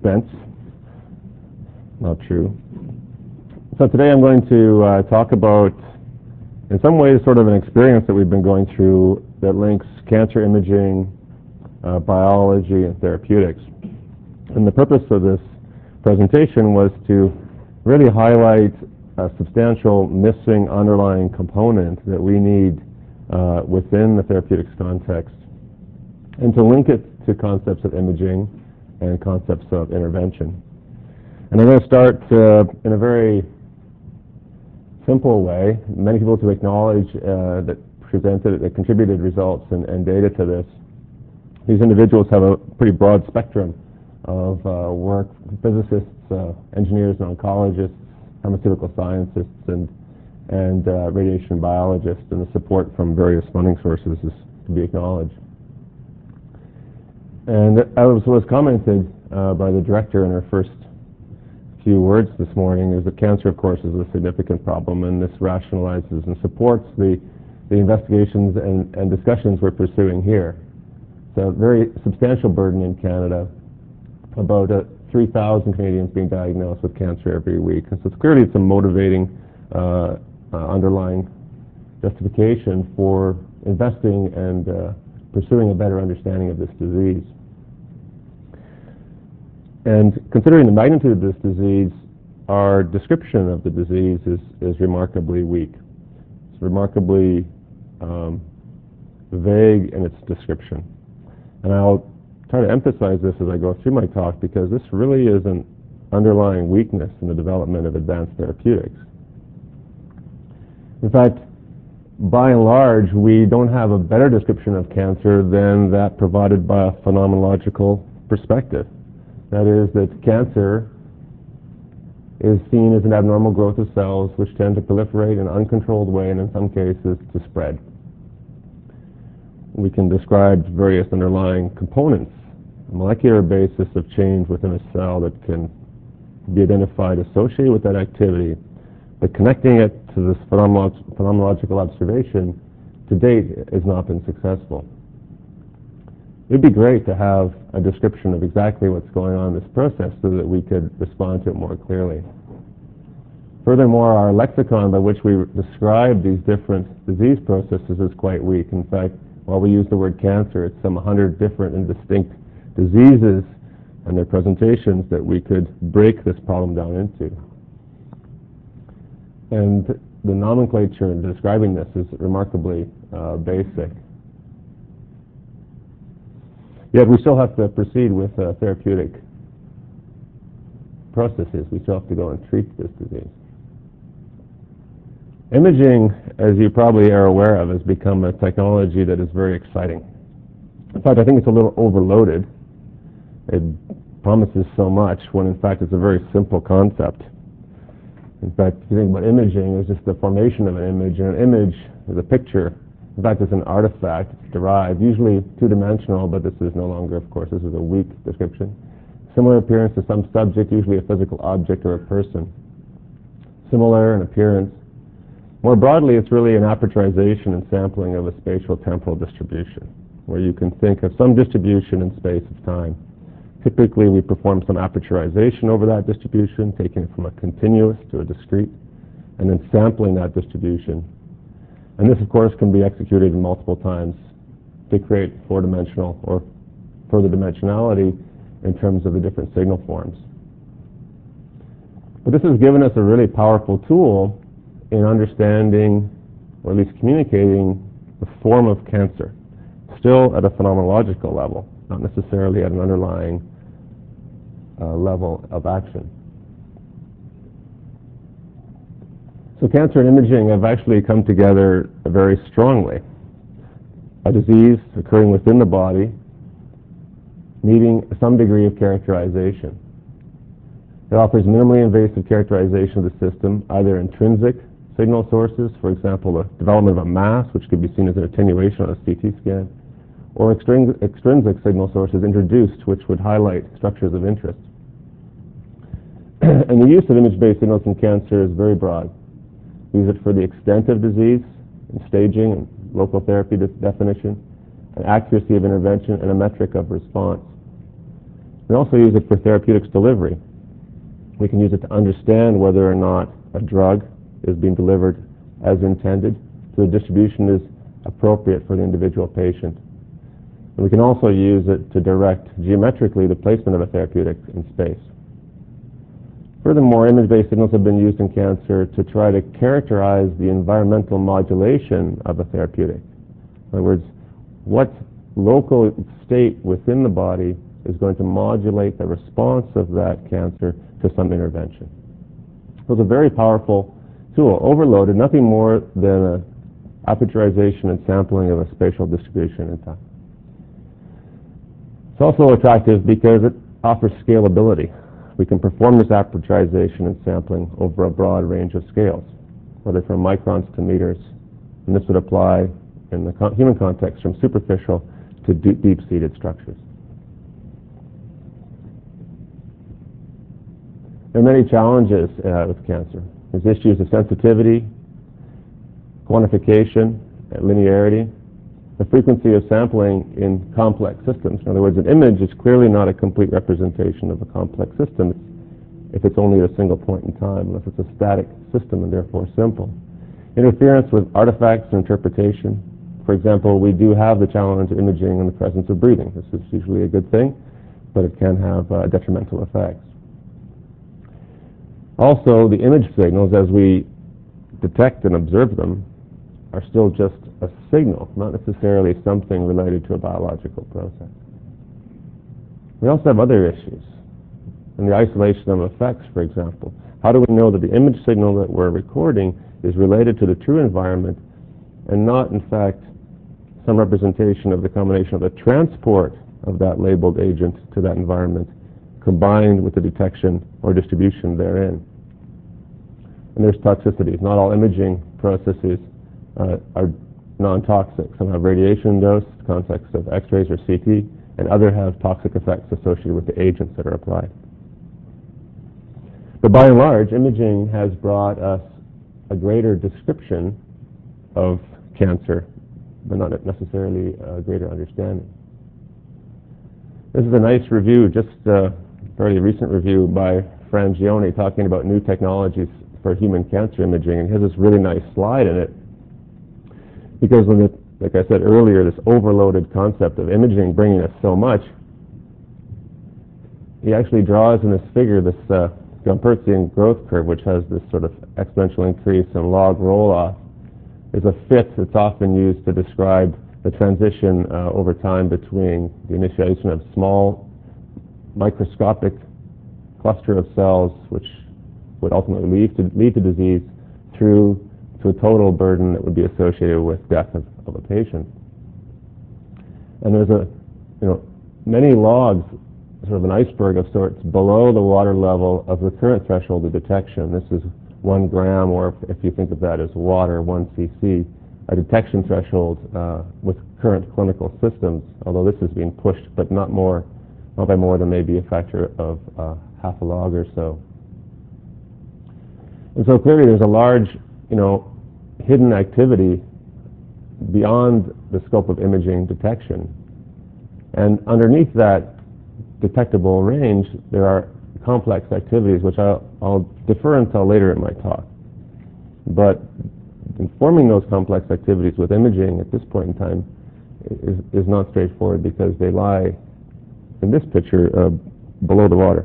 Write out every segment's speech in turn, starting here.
suspense. Not true. So today I'm going to talk about, in some ways, sort of an experience that we've been going through that links cancer imaging, biology, and therapeutics. And the purpose of this presentation was to really highlight a substantial missing underlying component that we need within the therapeutics context, and to link it to concepts of imaging and concepts of intervention. And I'm going to start in a very simple way. Many people to acknowledge that contributed results and data to this. These individuals have a pretty broad spectrum of work: physicists, engineers, and oncologists, pharmaceutical scientists, and radiation biologists, and the support from various funding sources is to be acknowledged. And as was commented by the director in her first few words this morning, is that cancer, of course, is a significant problem, and this rationalizes and supports the investigations and discussions we're pursuing here. It's a very substantial burden in Canada, about 3,000 Canadians being diagnosed with cancer every week. And so clearly it's a motivating underlying justification for investing and pursuing a better understanding of this disease. And considering the magnitude of this disease, our description of the disease is remarkably weak. It's remarkably vague in its description. And I'll try to emphasize this as I go through my talk, because this really is an underlying weakness in the development of advanced therapeutics. In fact, by and large, we don't have a better description of cancer than that provided by a phenomenological perspective. That is, that cancer is seen as an abnormal growth of cells which tend to proliferate in an uncontrolled way, and in some cases to spread. We can describe various underlying components, a molecular basis of change within a cell that can be identified associated with that activity, but connecting it to this phenomenological observation to date has not been successful. It would be great to have a description of exactly what's going on in this process so that we could respond to it more clearly. Furthermore, our lexicon by which we describe these different disease processes is quite weak. In fact, while we use the word cancer, it's some 100 different and distinct diseases and their presentations that we could break this problem down into. And the nomenclature in describing this is remarkably basic. Yet we still have to proceed with therapeutic processes. We still have to go and treat this disease. Imaging, as you probably are aware of, has become a technology that is very exciting. In fact, I think it's a little overloaded. It promises so much when, in fact, it's a very simple concept. In fact, if you think about imaging, it's just the formation of an image, and an image is a picture. In fact, it's an artifact. It's derived, usually two-dimensional, but this is no longer, of course. This is a weak description. Similar appearance to some subject, usually a physical object or a person. Similar in appearance. More broadly, it's really an aperturization and sampling of a spatial temporal distribution, where you can think of some distribution in space of time. Typically, we perform some aperturization over that distribution, taking it from a continuous to a discrete, and then sampling that distribution. And this, of course, can be executed multiple times to create four-dimensional or further dimensionality in terms of the different signal forms. But this has given us a really powerful tool in understanding, or at least communicating, the form of cancer, still at a phenomenological level, not necessarily at an underlying level of action. So cancer and imaging have actually come together very strongly. A disease occurring within the body, needing some degree of characterization. It offers minimally invasive characterization of the system, either intrinsic signal sources, for example, the development of a mass, which could be seen as an attenuation on a CT scan, or extrinsic signal sources introduced, which would highlight structures of interest. And the use of image-based signals in cancer is very broad. We use it for the extent of disease, and staging, and local therapy definition, and accuracy of intervention, and a metric of response. We also use it for therapeutics delivery. We can use it to understand whether or not a drug is being delivered as intended, so the distribution is appropriate for the individual patient. And we can also use it to direct geometrically the placement of a therapeutic in space. Furthermore, image-based signals have been used in cancer to try to characterize the environmental modulation of a therapeutic. In other words, what local state within the body is going to modulate the response of that cancer to some intervention. So it's a very powerful tool, overloaded, nothing more than an aperturization and sampling of a spatial distribution in time. It's also attractive because it offers scalability. We can perform this aperturization and sampling over a broad range of scales, whether from microns to meters, and this would apply in the human context from superficial to deep-seated structures. There are many challenges with cancer. There's issues of sensitivity, quantification, linearity, the frequency of sampling in complex systems. In other words, an image is clearly not a complete representation of a complex system if it's only at a single point in time, unless it's a static system and therefore simple. Interference with artifacts and interpretation. For example, we do have the challenge of imaging in the presence of breathing. This is usually a good thing, but it can have detrimental effects. Also, the image signals, as we detect and observe them, are still just a signal, not necessarily something related to a biological process. We also have other issues. In the isolation of effects, for example, how do we know that the image signal that we're recording is related to the true environment and not, in fact, some representation of the combination of the transport of that labeled agent to that environment combined with the detection or distribution therein? And there's toxicities. Not all imaging processes are non-toxic. Some have radiation dose, in the context of X-rays or CT, and others have toxic effects associated with the agents that are applied. But by and large, imaging has brought us a greater description of cancer, but not necessarily a greater understanding. This is a nice review, just a fairly recent review by Frangione talking about new technologies for human cancer imaging, and he has this really nice slide in it. Because when like I said earlier, this overloaded concept of imaging bringing us so much, he actually draws in this figure this Gompertzian growth curve, which has this sort of exponential increase and log roll-off. There's a fit that's often used to describe the transition over time between the initiation of small microscopic cluster of cells, which would ultimately lead to disease, through to a total burden that would be associated with death of a patient. And there's many logs, sort of an iceberg of sorts, below the water level of the current threshold of detection. This is 1 gram, or if you think of that as water, 1 cc, a detection threshold with current clinical systems, although this is being pushed, but not by more than maybe a factor of half a log or so. And so clearly there's a large, hidden activity beyond the scope of imaging detection. And underneath that detectable range, there are complex activities, which I'll defer until later in my talk. But informing those complex activities with imaging at this point in time is not straightforward, because they lie in this picture below the water.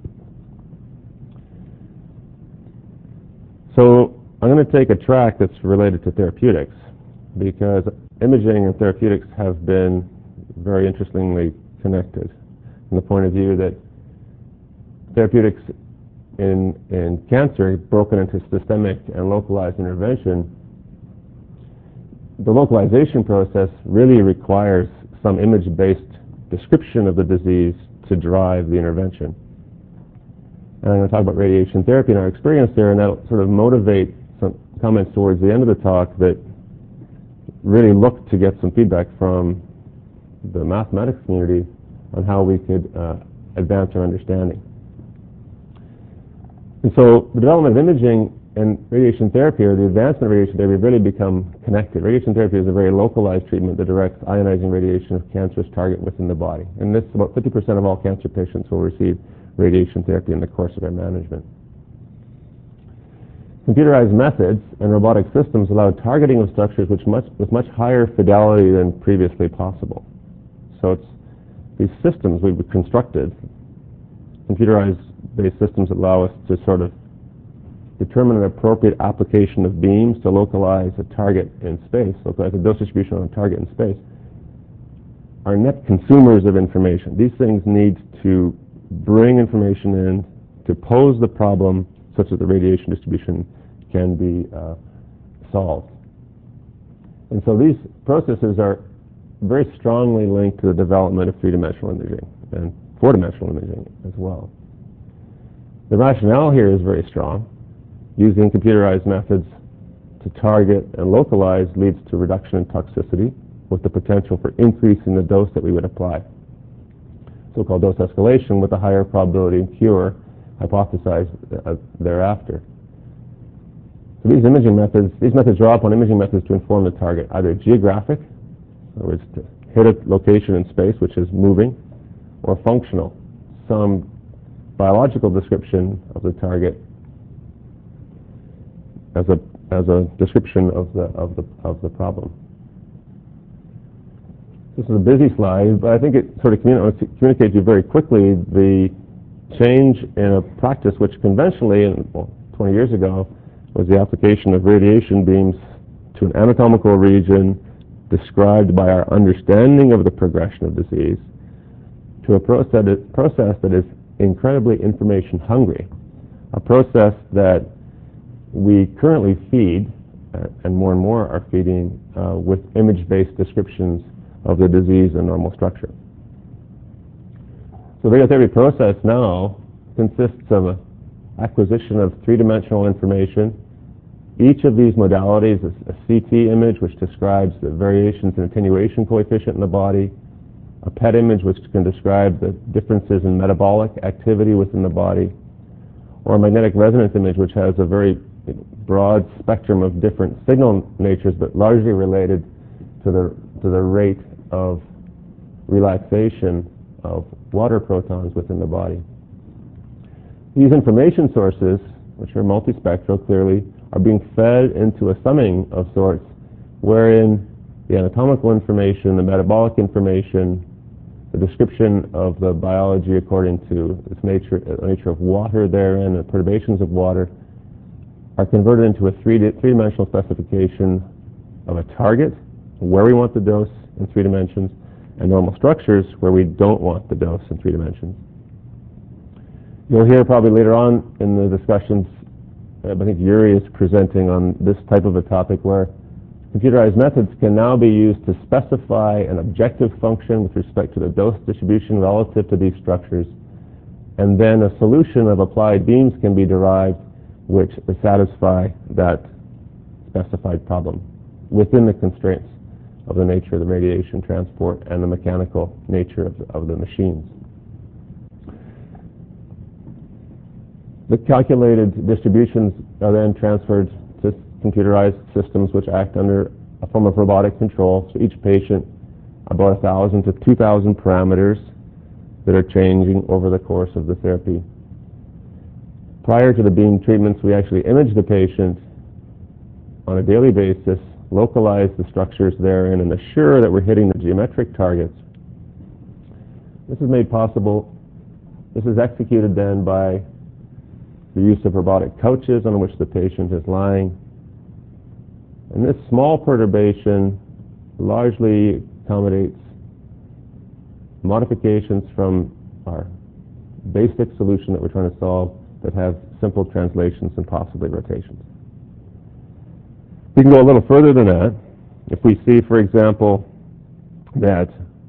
So I'm going to take a track that's related to therapeutics, because imaging and therapeutics have been very interestingly connected from the point of view that therapeutics in cancer, broken into systemic and localized intervention, the localization process really requires some image-based description of the disease to drive the intervention. And I'm going to talk about radiation therapy and our experience there, and that'll sort of motivate some comments towards the end of the talk that really look to get some feedback from the mathematics community on how we could advance our understanding. And so the development of imaging And radiation therapy, or the advancement of radiation therapy, really become connected. Radiation therapy is a very localized treatment that directs ionizing radiation of cancerous target within the body. And this, about 50% of all cancer patients will receive radiation therapy in the course of their management. Computerized methods and robotic systems allow targeting of structures with much higher fidelity than previously possible. So it's these systems we've constructed, computerized-based systems, allow us to sort of determine an appropriate application of beams to localize a target in space, localize a dose distribution on a target in space, are net consumers of information. These things need to bring information in to pose the problem such that the radiation distribution can be solved. And so these processes are very strongly linked to the development of three-dimensional imaging and four-dimensional imaging as well. The rationale here is very strong. Using computerized methods to target and localize leads to reduction in toxicity with the potential for increasing the dose that we would apply. So-called dose escalation with a higher probability of cure hypothesized thereafter. So these methods draw upon imaging methods to inform the target, either geographic, in other words, to hit a location in space which is moving, or functional, some biological description of the target as a description of the problem. This is a busy slide, but I think it sort of communicates to you very quickly the change in a practice which conventionally, 20 years ago, was the application of radiation beams to an anatomical region described by our understanding of the progression of disease, to a process that is incredibly information hungry, a process that we currently feed, and more are feeding, with image-based descriptions of the disease and normal structure. So the radiotherapy process now consists of an acquisition of three-dimensional information. Each of these modalities is a CT image, which describes the variations in attenuation coefficient in the body, a PET image, which can describe the differences in metabolic activity within the body, or a magnetic resonance image, which has a very broad spectrum of different signal natures, but largely related to the rate of relaxation of water protons within the body. These information sources, which are multispectral clearly, are being fed into a summing of sorts, wherein the anatomical information, the metabolic information, the description of the biology according to its nature of water therein, the perturbations of water, are converted into a three-dimensional specification of a target, where we want the dose in 3 dimensions, and normal structures where we don't want the dose in 3 dimensions. You'll hear probably later on in the discussions, I think Yuri is presenting on this type of a topic where computerized methods can now be used to specify an objective function with respect to the dose distribution relative to these structures, and then a solution of applied beams can be derived which satisfy that specified problem within the constraints of the nature of the radiation transport and the mechanical nature of the machines. The calculated distributions are then transferred to computerized systems which act under a form of robotic control. So each patient, about 1,000 to 2,000 parameters that are changing over the course of the therapy. Prior to the beam treatments, we actually image the patient on a daily basis, localize the structures therein, and assure that we're hitting the geometric targets. This is made possible. This is executed then by the use of robotic couches on which the patient is lying. And this small perturbation largely accommodates modifications from our basic solution that we're trying to solve that have simple translations and possibly rotations. We can go a little further than that. If we see, for example, that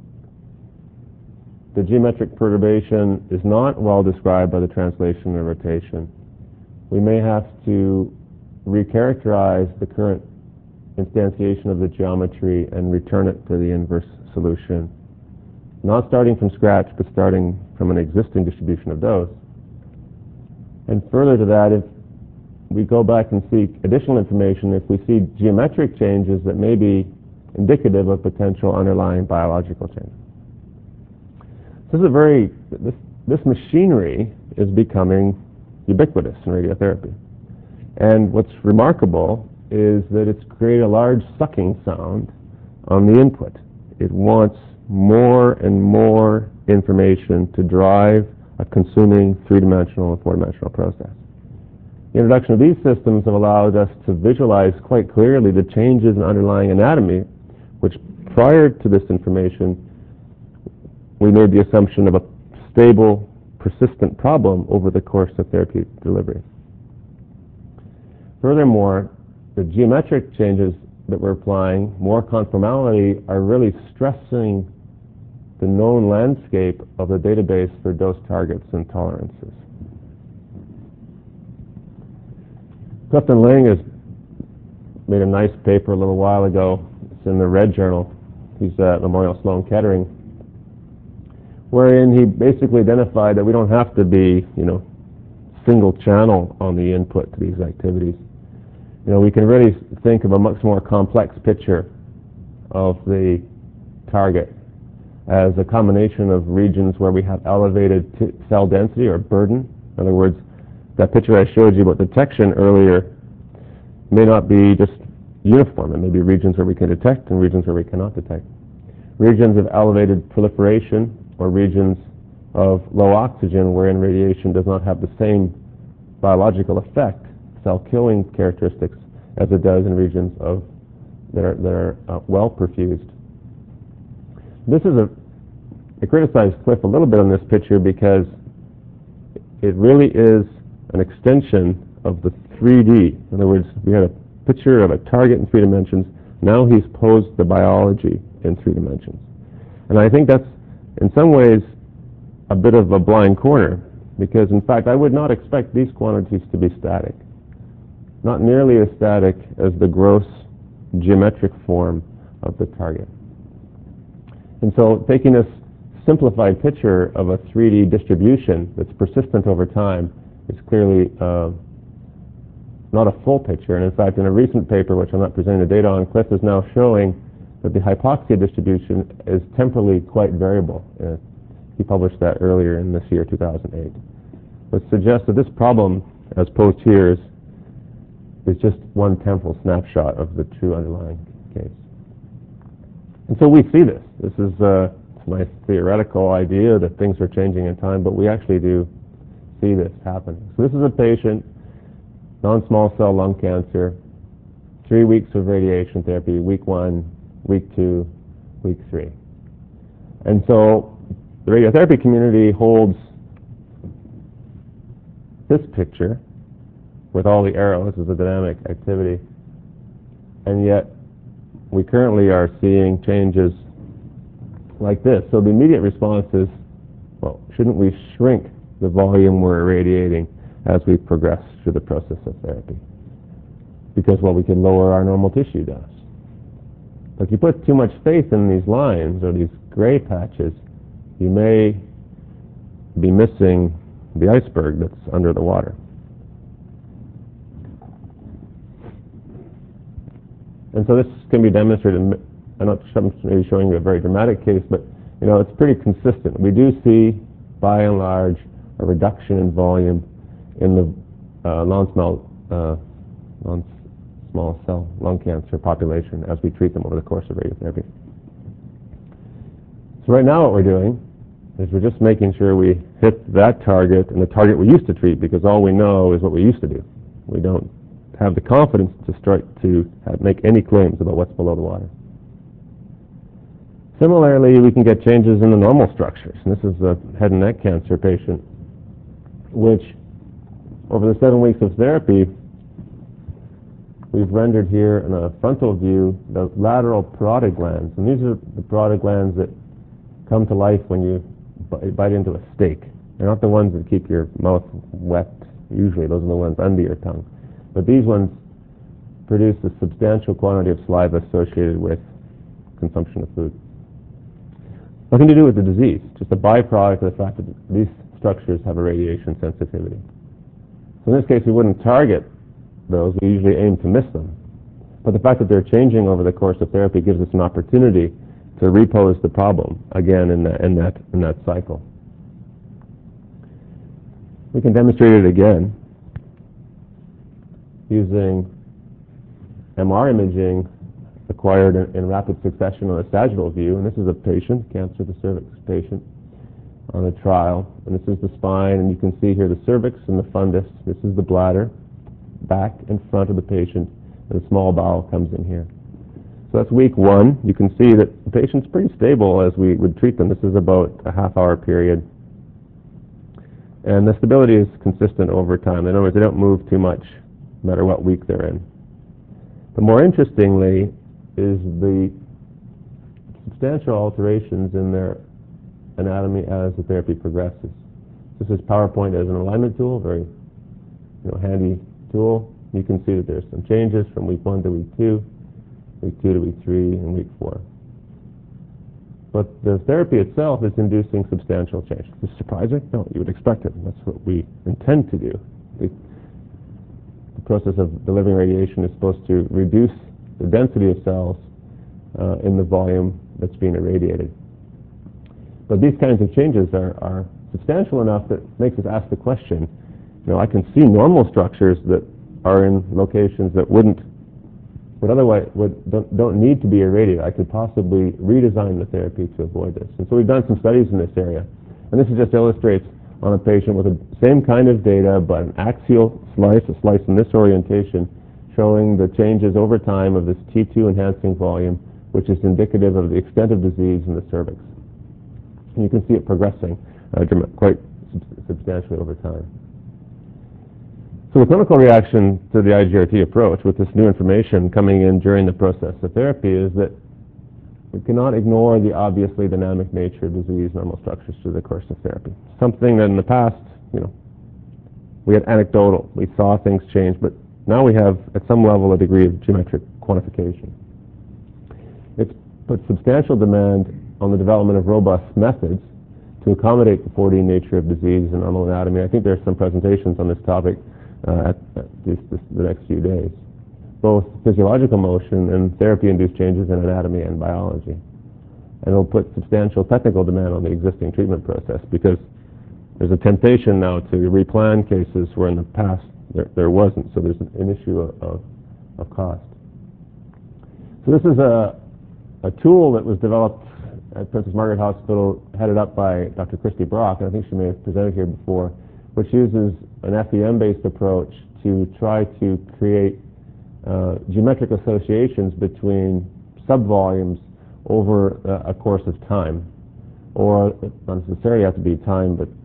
the geometric perturbation is not well described by the translation or rotation, we may have to recharacterize the current instantiation of the geometry and return it to the inverse solution, not starting from scratch, but starting from an existing distribution of dose. And further to that, if we go back and seek additional information if we see geometric changes that may be indicative of potential underlying biological change. This machinery is becoming ubiquitous in radiotherapy. And what's remarkable is that it's created a large sucking sound on the input. It wants more and more information to drive a consuming three-dimensional and four-dimensional process. The introduction of these systems have allowed us to visualize quite clearly the changes in underlying anatomy, which prior to this information, we made the assumption of a stable, persistent problem over the course of therapeutic delivery. Furthermore, the geometric changes that we're applying, more conformality, are really stressing the known landscape of the database for dose targets and tolerances. Clifton Ling has made a nice paper a little while ago. It's in the Red Journal. He's at Memorial Sloan Kettering, wherein he basically identified that we don't have to be, single channel on the input to these activities. We can really think of a much more complex picture of the target as a combination of regions where we have elevated cell density or burden. In other words, that picture I showed you about detection earlier may not be just uniform. It may be regions where we can detect and regions where we cannot detect. Regions of elevated proliferation or regions of low oxygen wherein radiation does not have the same biological effect, cell-killing characteristics, as it does in regions that are well perfused. I criticized Cliff a little bit on this picture because it really is an extension of the 3D. In other words, we had a picture of a target in 3 dimensions. Now he's posed the biology in 3 dimensions. And I think that's, in some ways, a bit of a blind corner, because, in fact, I would not expect these quantities to be static. Not nearly as static as the gross geometric form of the target. And so taking this simplified picture of a 3D distribution that's persistent over time is clearly not a full picture. And in fact, in a recent paper, which I'm not presenting the data on, Cliff is now showing that the hypoxia distribution is temporally quite variable. He published that earlier in this year, 2008. Which suggests that this problem, as posed here, is just one temporal snapshot of the true underlying case. And so we see this. This is my theoretical idea that things are changing in time, but we actually do see this happening. So this is a patient, non-small cell lung cancer, 3 weeks of radiation therapy, week 1, week 2, week 3. And so the radiotherapy community holds this picture with all the arrows as a dynamic activity, and yet we currently are seeing changes like this. So the immediate response is, well, shouldn't we shrink the volume we're irradiating as we progress through the process of therapy? Because, well, we can lower our normal tissue dose. But if you put too much faith in these lines or these gray patches, you may be missing the iceberg that's under the water. And so this can be demonstrated. I'm not maybe showing you a very dramatic case, but it's pretty consistent. We do see, by and large, a reduction in volume in the non-small cell lung cancer population as we treat them over the course of radiotherapy. So right now what we're doing is we're just making sure we hit that target and the target we used to treat, because all we know is what we used to do. We don't have the confidence to start to make any claims about what's below the water. Similarly, we can get changes in the normal structures. And this is a head and neck cancer patient, which over the 7 weeks of therapy, we've rendered here in a frontal view the lateral parotid glands. And these are the parotid glands that come to life when you bite into a steak. They're not the ones that keep your mouth wet. Usually those are the ones under your tongue. But these ones produce a substantial quantity of saliva associated with consumption of food. Nothing to do with the disease, just a byproduct of the fact that these structures have a radiation sensitivity. So in this case, we wouldn't target those, we usually aim to miss them. But the fact that they're changing over the course of therapy gives us an opportunity to repose the problem again in that cycle. We can demonstrate it again using MR imaging acquired in rapid succession on a sagittal view. And this is a patient, cancer of the cervix patient, on a trial. And this is the spine, and you can see here the cervix and the fundus. This is the bladder, back and front of the patient, and the small bowel comes in here. So that's week 1. You can see that the patient's pretty stable as we would treat them. This is about a half-hour period. And the stability is consistent over time. In other words, they don't move too much, no matter what week they're in. But more interestingly is the substantial alterations in their anatomy as the therapy progresses. This is PowerPoint as an alignment tool, very handy tool. You can see that there's some changes from week 1 to week 2, week 2 to week 3, and week 4. But the therapy itself is inducing substantial change. Is this surprising? No, you would expect it. That's what we intend to do. The process of delivering radiation is supposed to reduce the density of cells in the volume that's being irradiated. But these kinds of changes are substantial enough that makes us ask the question, I can see normal structures that are in locations that otherwise don't need to be irradiated. I could possibly redesign the therapy to avoid this. And so we've done some studies in this area. And this just illustrates on a patient with the same kind of data, but an axial slice, a slice in this orientation, showing the changes over time of this T2 enhancing volume, which is indicative of the extent of disease in the cervix. And you can see it progressing quite substantially over time. So the clinical reaction to the IGRT approach with this new information coming in during the process of therapy is that we cannot ignore the obviously dynamic nature of disease normal structures through the course of therapy. Something that in the past, we had anecdotal. We saw things change, but now we have, at some level, a degree of geometric quantification. It's put substantial demand on the development of robust methods to accommodate the 4D nature of disease and normal anatomy. I think there are some presentations on this topic at the next few days, both physiological motion and therapy-induced changes in anatomy and biology. And it'll put substantial technical demand on the existing treatment process because there's a temptation now to replan cases where in the past there wasn't, so there's an issue of cost. So this is a tool that was developed at Princess Margaret Hospital, headed up by Dr. Christy Brock, and I think she may have presented here before, which uses an FEM-based approach to try to create geometric associations between subvolumes over a course of time, or not necessarily have to be time, but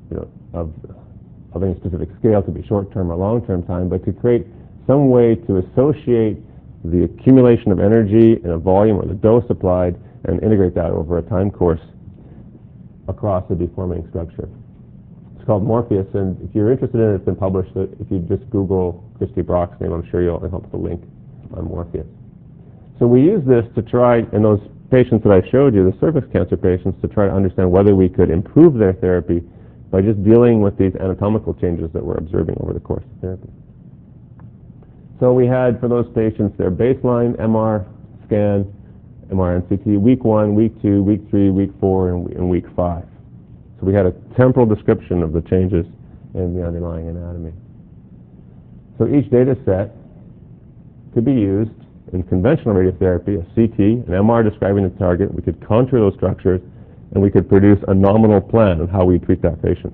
of any specific scale, to be short-term or long-term time, but to create some way to associate the accumulation of energy in a volume or the dose applied and integrate that over a time course across a deforming structure. It's called Morpheus, and if you're interested in it, it's been published. If you just Google Christy Brock's name, I'm sure you'll come up with a link on Morpheus. So we use this to try, in those patients that I showed you, the cervix cancer patients, to try to understand whether we could improve their therapy by just dealing with these anatomical changes that we're observing over the course of therapy. So we had, for those patients, their baseline MR scan, MR and CT, week 1, week 2, week 3, week 4, and week 5. So we had a temporal description of the changes in the underlying anatomy. So each data set could be used in conventional radiotherapy, a CT, an MR describing the target. We could contour those structures, and we could produce a nominal plan of how we treat that patient.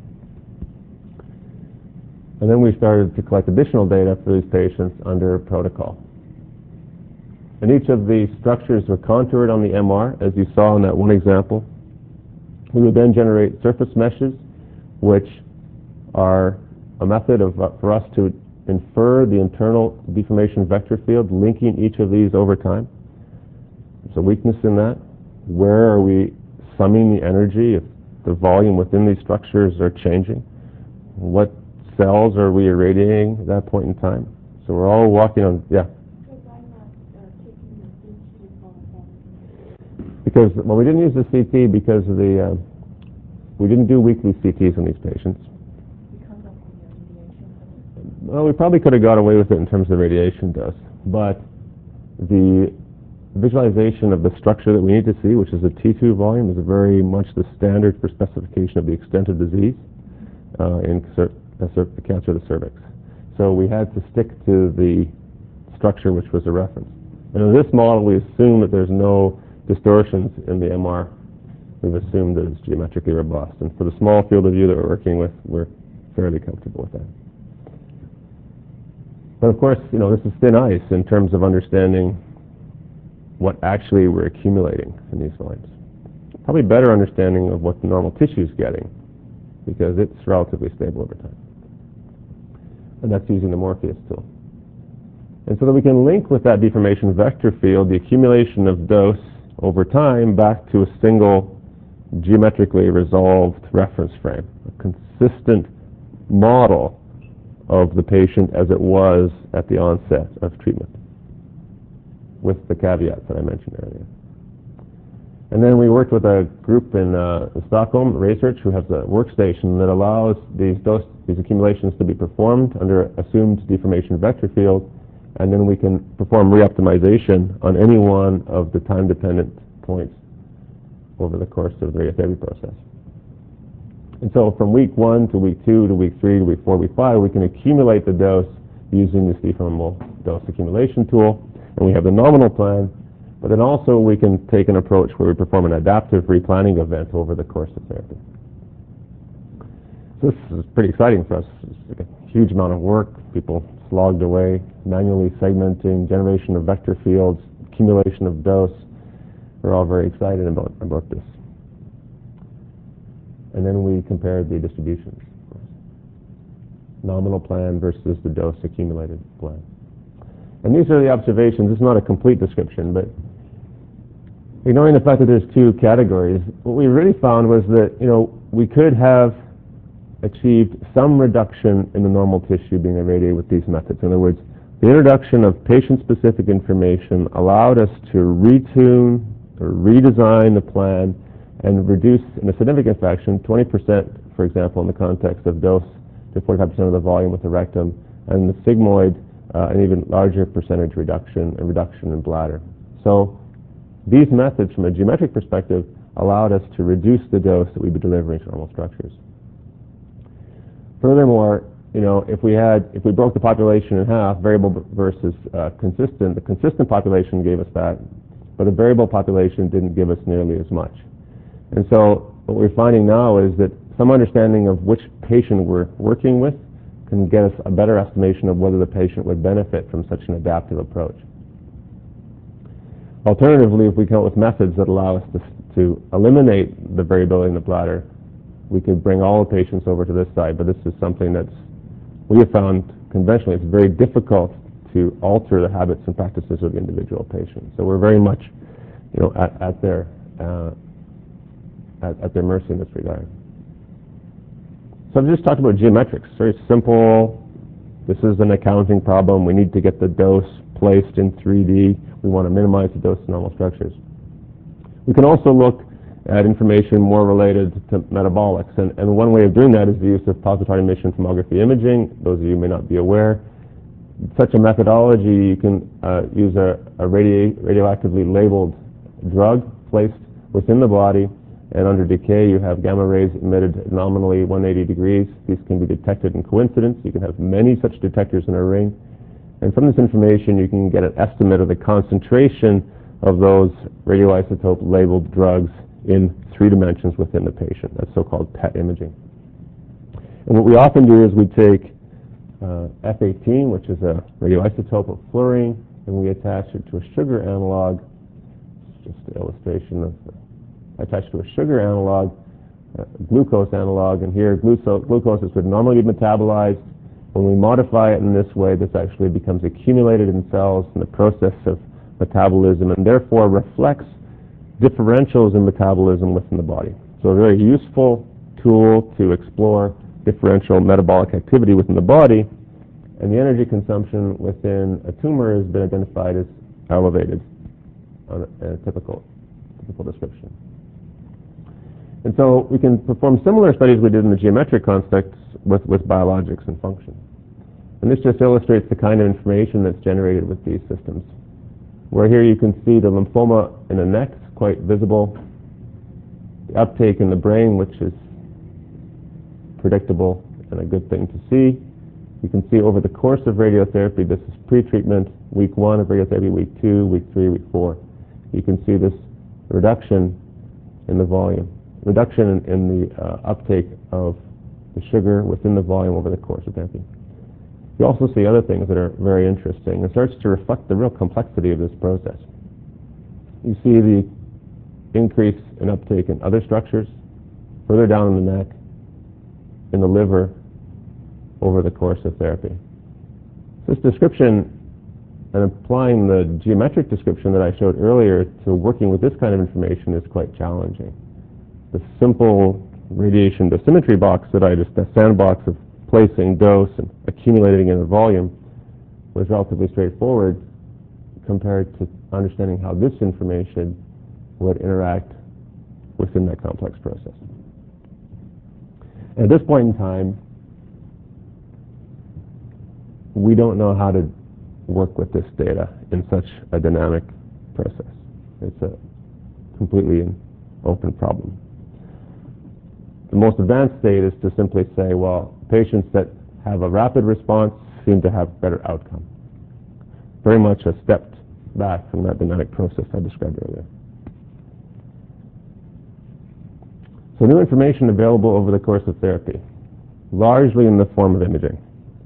And then we started to collect additional data for these patients under a protocol. And each of these structures were contoured on the MR, as you saw in that one example. We would then generate surface meshes, which are a method for us to infer the internal deformation vector field linking each of these over time. There's a weakness in that. Where are we summing the energy if the volume within these structures are changing? What cells are we irradiating at that point in time? So we're all walking on, yeah. Because, well, we didn't use the CT because of we didn't do weekly CTs on these patients. Well, we probably could have got away with it in terms of radiation dose, but the visualization of the structure that we need to see, which is a T2 volume, is very much the standard for specification of the extent of disease in the cancer of the cervix. So we had to stick to the structure which was a reference. And in this model, we assume that there's no distortions in the MR. We've assumed that it's geometrically robust. And for the small field of view that we're working with, we're fairly comfortable with that. But of course, this is thin ice in terms of understanding what actually we're accumulating in these volumes. Probably better understanding of what the normal tissue is getting, because it's relatively stable over time. And that's using the Morpheus tool. And so that we can link with that deformation vector field the accumulation of dose over time back to a single geometrically resolved reference frame, a consistent model of the patient as it was at the onset of treatment, with the caveats that I mentioned earlier. And then we worked with a group in Stockholm Research who has a workstation that allows these accumulations to be performed under assumed deformation vector field, and then we can perform reoptimization on any one of the time-dependent points over the course of the radiotherapy process. And so from week 1 to week 2 to week 3 to week 4, week 5, we can accumulate the dose using this deformable dose accumulation tool. And we have the nominal plan, but then also we can take an approach where we perform an adaptive replanning event over the course of therapy. So this is pretty exciting for us. It's like a huge amount of work. People slogged away, manually segmenting, generation of vector fields, accumulation of dose. We're all very excited about this. And then we compared the distributions. Nominal plan versus the dose accumulated plan. And these are the observations. It's not a complete description, but ignoring the fact that there's two categories, what we really found was that, we could have achieved some reduction in the normal tissue being irradiated with these methods. In other words, the introduction of patient-specific information allowed us to retune or redesign the plan and reduce, in a significant fashion, 20%, for example, in the context of dose to 45% of the volume with the rectum, and the sigmoid, an even larger percentage reduction in bladder. So these methods, from a geometric perspective, allowed us to reduce the dose that we'd be delivering to normal structures. Furthermore, if we broke the population in half, variable versus consistent, the consistent population gave us that, but the variable population didn't give us nearly as much. And so what we're finding now is that some understanding of which patient we're working with can get us a better estimation of whether the patient would benefit from such an adaptive approach. Alternatively, if we come up with methods that allow us to eliminate the variability in the bladder, we could bring all the patients over to this side, but this is something we have found conventionally it's very difficult to alter the habits and practices of the individual patient. So we're very much, at their mercy in this regard. So I've just talked about geometrics. Very simple. This is an accounting problem. We need to get the dose placed in 3D. We want to minimize the dose to normal structures. We can also look at information more related to metabolics. And one way of doing that is the use of positron emission tomography imaging. Those of you who may not be aware, such a methodology, you can use a radioactively labeled drug placed within the body, and under decay you have gamma rays emitted nominally 180 degrees. These can be detected in coincidence. You can have many such detectors in a ring. And from this information you can get an estimate of the concentration of those radioisotope labeled drugs in 3 dimensions within the patient. That's so-called PET imaging. And what we often do is we take F18, which is a radioisotope of fluorine, and we attach it to a sugar analog. Just an illustration of attached to a sugar analog, glucose analog, and here glucose is would normally be metabolized. When we modify it in this way, this actually becomes accumulated in cells in the process of metabolism, and therefore reflects differentials in metabolism within the body. So a very useful tool to explore differential metabolic activity within the body, and the energy consumption within a tumor has been identified as elevated on a typical description. And so we can perform similar studies we did in the geometric context with biologics and function. And this just illustrates the kind of information that's generated with these systems. Where here you can see the lymphoma in the neck, quite visible. The uptake in the brain, which is predictable and a good thing to see. You can see over the course of radiotherapy, this is pre-treatment, week 1 of radiotherapy, week 2, week 3, week 4. You can see this reduction in the volume, reduction in the uptake of the sugar within the volume over the course of therapy. You also see other things that are very interesting. It starts to reflect the real complexity of this process. You see the increase in uptake in other structures, further down in the neck, in the liver, over the course of therapy. This description, and applying the geometric description that I showed earlier to working with this kind of information, is quite challenging. The simple radiation dosimetry box that the sandbox of placing dose and accumulating in a volume, was relatively straightforward compared to understanding how this information would interact within that complex process. At this point in time, we don't know how to work with this data in such a dynamic process. It's a completely open problem. The most advanced state is to simply say, well, patients that have a rapid response seem to have better outcome. Very much a step back from that dynamic process I described earlier. So new information available over the course of therapy, largely in the form of imaging.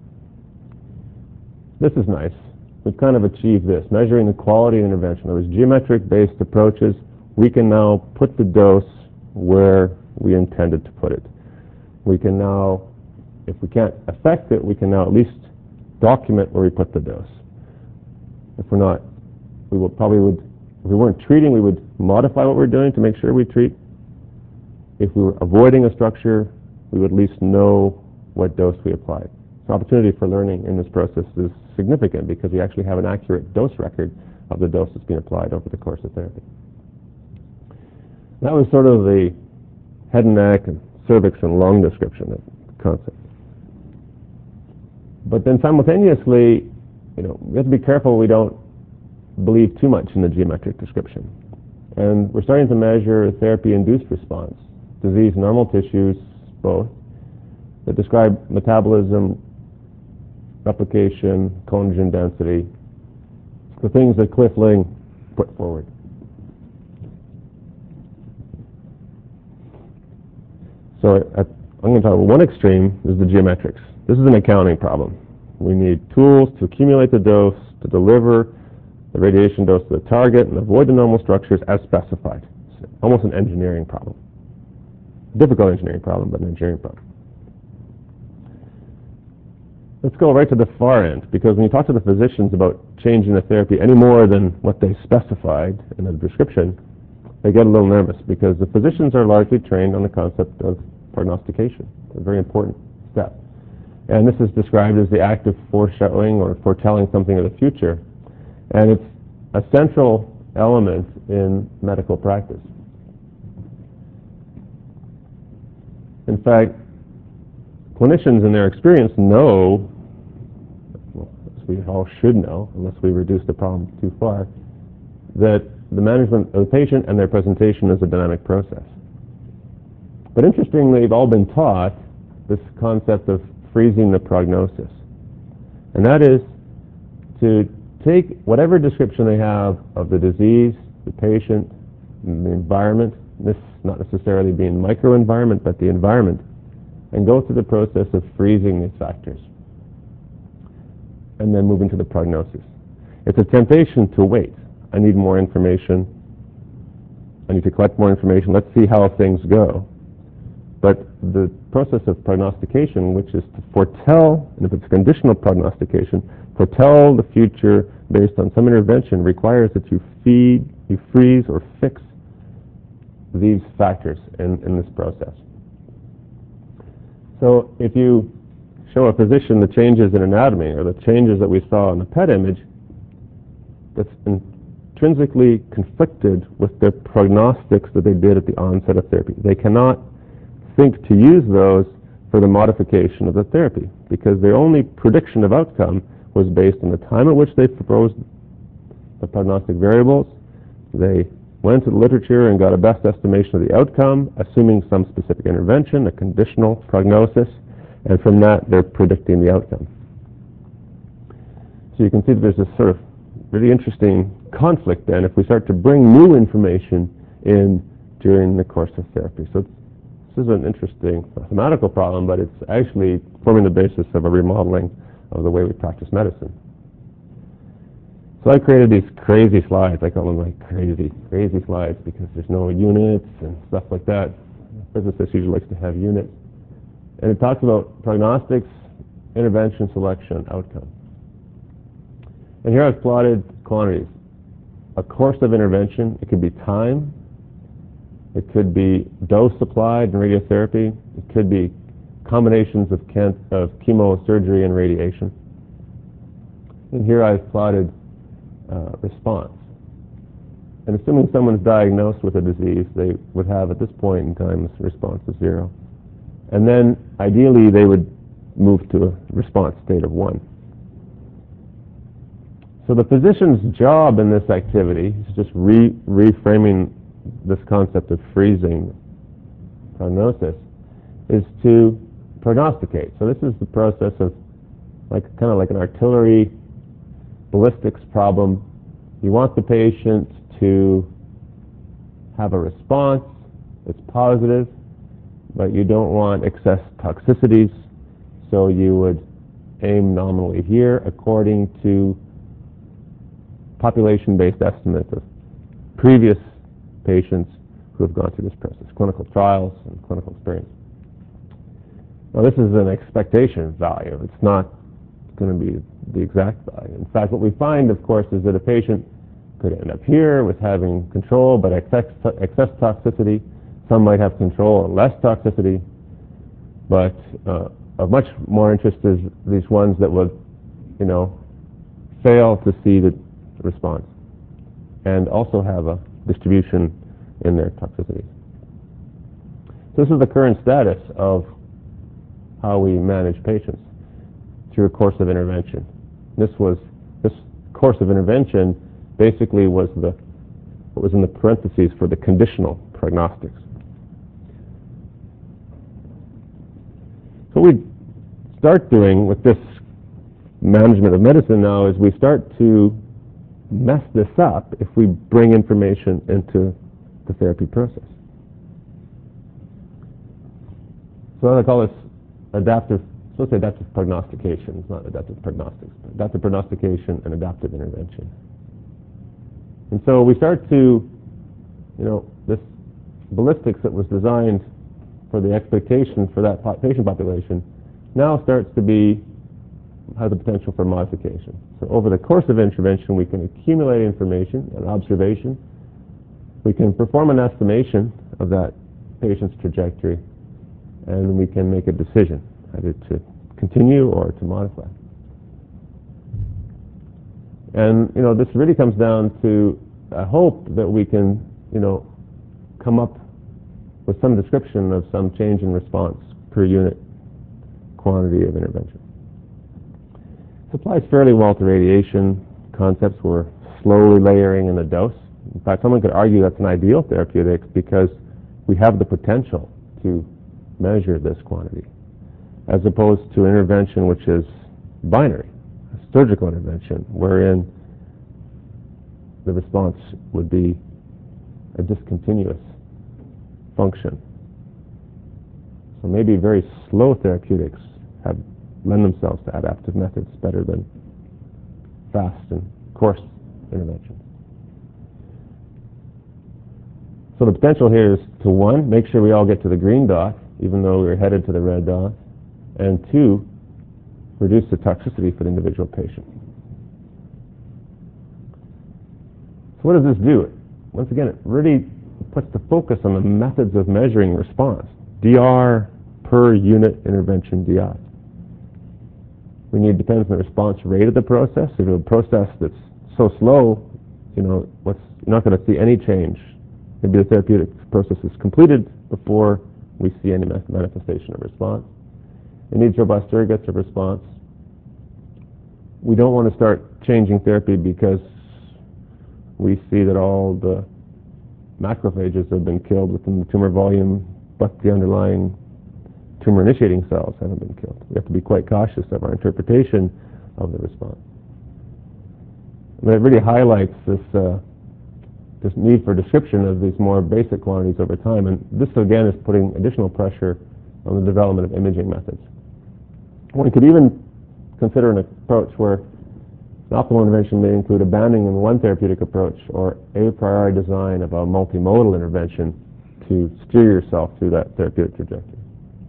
This is nice. We've kind of achieved this, measuring the quality of intervention. Those geometric-based approaches, we can now put the dose where we intended to put it. We can now, if we can't affect it, we can now at least document where we put the dose. If we're not, if we weren't treating, we would modify what we're doing to make sure we treat. If we were avoiding a structure, we would at least know what dose we applied. The opportunity for learning in this process is significant because we actually have an accurate dose record of the dose that's being applied over the course of therapy. That was sort of the head and neck and cervix and lung description of the concept. But then simultaneously, we have to be careful we don't believe too much in the geometric description. And we're starting to measure therapy-induced response, disease normal tissues, both, that describe metabolism, replication, collagen density, the things that Cliff Ling put forward. So I'm going to talk about one extreme is the geometrics. This is an accounting problem. We need tools to accumulate the dose, to deliver the radiation dose to the target, and avoid the normal structures as specified. It's almost an engineering problem. A difficult engineering problem, but an engineering problem. Let's go right to the far end, because when you talk to the physicians about changing the therapy any more than what they specified in the prescription, they get a little nervous because the physicians are largely trained on the concept of prognostication, a very important step. And this is described as the act of foreshadowing or foretelling something of the future. And it's a central element in medical practice. In fact, clinicians in their experience know, well, as we all should know, unless we reduce the problem too far, that the management of the patient and their presentation is a dynamic process. But interestingly, they've all been taught this concept of freezing the prognosis. And that is to take whatever description they have of the disease, the patient, and the environment, this not necessarily being microenvironment, but the environment, and go through the process of freezing these factors, and then move into the prognosis. It's a temptation to wait. I need more information. I need to collect more information. Let's see how things go. But the process of prognostication, which is to foretell, and if it's conditional prognostication, foretell the future based on some intervention, requires that you freeze or fix these factors in this process. So if you show a physician the changes in anatomy or the changes that we saw in the PET image, that's intrinsically conflicted with the prognostics that they did at the onset of therapy. They cannot think to use those for the modification of the therapy, because their only prediction of outcome was based on the time at which they proposed the prognostic variables. They went to the literature and got a best estimation of the outcome, assuming some specific intervention, a conditional prognosis, and from that they're predicting the outcome. So you can see that there's this sort of really interesting conflict then if we start to bring new information in during the course of therapy. So this is an interesting mathematical problem, but it's actually forming the basis of a remodeling of the way we practice medicine. So I created these crazy slides. I call them like crazy slides because there's no units and stuff like that. Physicists usually likes to have units. And it talks about prognostics, intervention, selection, outcome. And here I've plotted quantities. A course of intervention, it could be time, it could be dose applied in radiotherapy, it could be combinations of chemosurgery and radiation. And here I've plotted response. And assuming someone's diagnosed with a disease, they would have at this point in time a response of 0. And then ideally they would move to a response state of 1. So the physician's job in this activity is just reframing this concept of freezing prognosis, is to prognosticate. So this is the process of kind of like an artillery ballistics problem. You want the patient to have a response that's positive, but you don't want excess toxicities, so you would aim nominally here according to population-based estimates of previous patients who have gone through this process, clinical trials and clinical experience. Now this is an expectation value. It's not going to be the exact value. In fact, what we find, of course, is that a patient could end up here with having control but excess toxicity. Some might have control and less toxicity, but of much more interest is these ones that would, fail to see the response and also have a distribution in their toxicity. So this is the current status of how we manage patients through a course of intervention. This course of intervention basically was what was in the parentheses for the conditional prognostics. So what we start doing with this management of medicine now is we start to mess this up if we bring information into the therapy process. So I call this adaptive prognostication. It's not adaptive prognostics, but adaptive prognostication and adaptive intervention. And so we start to, this ballistics that was designed for the expectation for that patient population now starts to has the potential for modification. So over the course of intervention, we can accumulate information and observation. We can perform an estimation of that patient's trajectory, and we can make a decision either to continue or to modify. And this really comes down to a hope that we can come up with some description of some change in response per unit quantity of intervention. This applies fairly well to radiation concepts. We're slowly layering in a dose. In fact, someone could argue that's an ideal therapeutic because we have the potential to measure this quantity, as opposed to intervention which is binary, a surgical intervention, wherein the response would be a discontinuous function. So maybe very slow therapeutics lend themselves to adaptive methods better than fast and coarse interventions. So the potential here is to, 1, make sure we all get to the green dot, even though we're headed to the red dot, and 2, reduce the toxicity for the individual patient. So what does this do? Once again, it really puts the focus on the methods of measuring response. DR per unit intervention DI. Depends on the response rate of the process. If it's a process that's so slow, you're not going to see any change. Maybe the therapeutic process is completed before we see any manifestation of response. It needs robust surrogates of response. We don't want to start changing therapy because we see that all the macrophages have been killed within the tumor volume, but the underlying tumor-initiating cells haven't been killed. We have to be quite cautious of our interpretation of the response. But it really highlights this need for description of these more basic quantities over time, and this again is putting additional pressure on the development of imaging methods. One could even consider an approach where an optimal intervention may include abandoning one therapeutic approach or a priori design of a multimodal intervention to steer yourself through that therapeutic trajectory.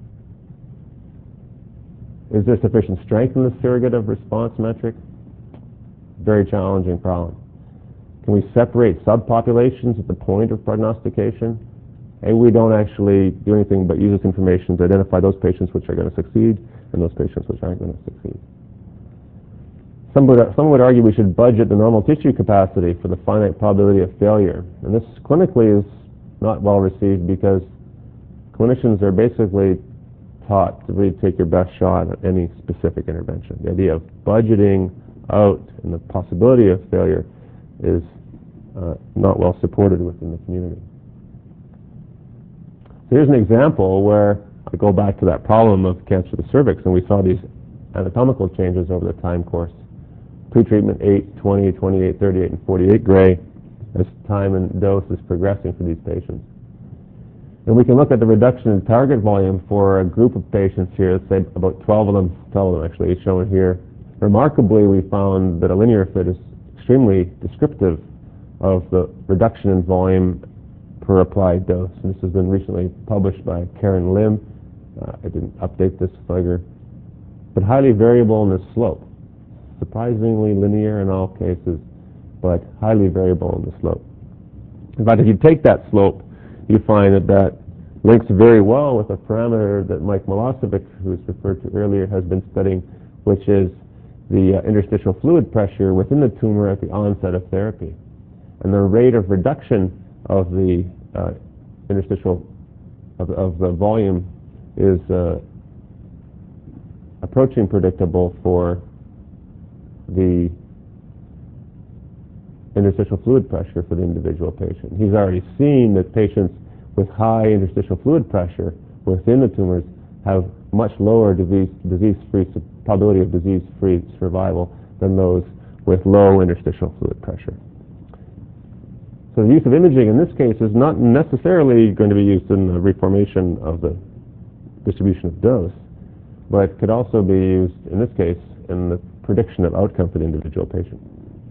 Is there sufficient strength in the surrogate of response metric? Very challenging problem. Can we separate subpopulations at the point of prognostication? And we don't actually do anything but use this information to identify those patients which are going to succeed and those patients which aren't going to succeed. Some would argue we should budget the normal tissue capacity for the finite probability of failure. And this clinically is not well received because clinicians are basically taught to really take your best shot at any specific intervention. The idea of budgeting out and the possibility of failure is not well supported within the community. So here's an example where I go back to that problem of cancer of the cervix, and we saw these anatomical changes over the time course. Pre-treatment 8, 20, 28, 38, and 48 gray as time and dose is progressing for these patients. And we can look at the reduction in target volume for a group of patients here, let's say about 12 of them actually shown here. Remarkably, we found that a linear fit is extremely descriptive of the reduction in volume per applied dose. And this has been recently published by Karen Lim. I didn't update this figure, but highly variable in the slope. Surprisingly linear in all cases, but highly variable in the slope. In fact, if you take that slope, you find that links very well with a parameter that Mike Milosevic, who was referred to earlier, has been studying, which is the interstitial fluid pressure within the tumor at the onset of therapy. And the rate of reduction of the interstitial of the volume is approaching predictable for the interstitial fluid pressure for the individual patient. He's already seen that patients with high interstitial fluid pressure within the tumors have much lower probability of disease-free survival than those with low interstitial fluid pressure. So the use of imaging in this case is not necessarily going to be used in the reformation of the distribution of dose, but could also be used in this case in the prediction of outcome for the individual patient.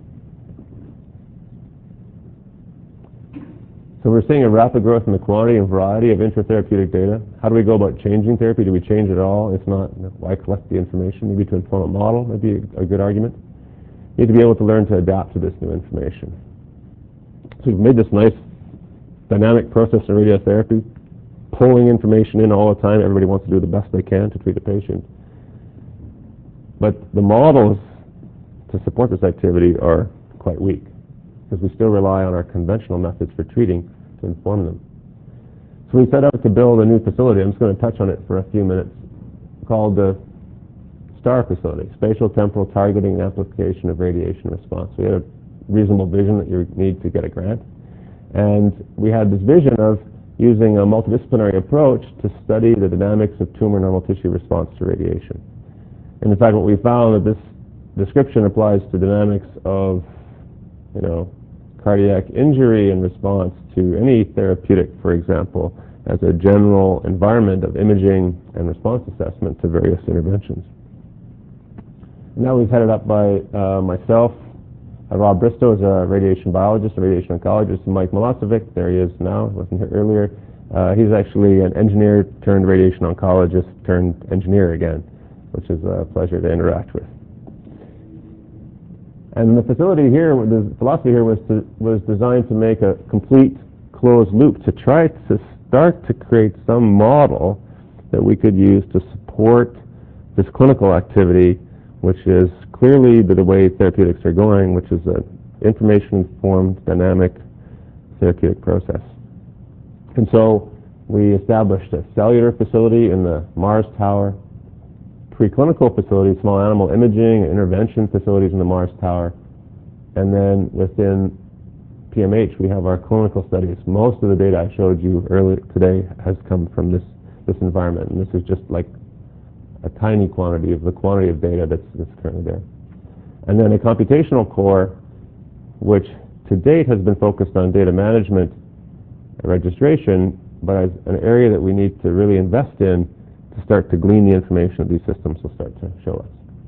So we're seeing a rapid growth in the quantity and variety of intratherapeutic data. How do we go about changing therapy? Do we change it all? If not, why collect the information? Maybe to inform a model would be a good argument. You need to be able to learn to adapt to this new information. So we've made this nice dynamic process in radiotherapy, pulling information in all the time. Everybody wants to do the best they can to treat a patient. But the models to support this activity are quite weak, because we still rely on our conventional methods for treating to inform them. So we set out to build a new facility. I'm just going to touch on it for a few minutes, called the STAR facility, Spatial Temporal Targeting and Amplification of Radiation Response. We had a reasonable vision that you need to get a grant. And we had this vision of using a multidisciplinary approach to study the dynamics of tumor normal tissue response to radiation. And in fact, what we found that this description applies to dynamics of, cardiac injury in response to any therapeutic, for example, as a general environment of imaging and response assessment to various interventions. Now we've headed up by myself. Rob Bristow is a radiation biologist, a radiation oncologist, and Mike Milosevic, there he is now, he wasn't here earlier. He's actually an engineer turned radiation oncologist turned engineer again, which is a pleasure to interact with. And the facility here, the philosophy here was designed to make a complete closed loop to try to start to create some model that we could use to support this clinical activity, which is clearly the way therapeutics are going, which is an information-informed, dynamic therapeutic process. And so we established a cellular facility in the Mars Tower, preclinical facilities, small animal imaging, intervention facilities in the Mars Tower. And then within PMH, we have our clinical studies. Most of the data I showed you earlier today has come from this environment. And this is just like a tiny quantity of the quantity of data that's currently there. And then a computational core, which to date has been focused on data management and registration, but as an area that we need to really invest in to start to glean the information that these systems will start to show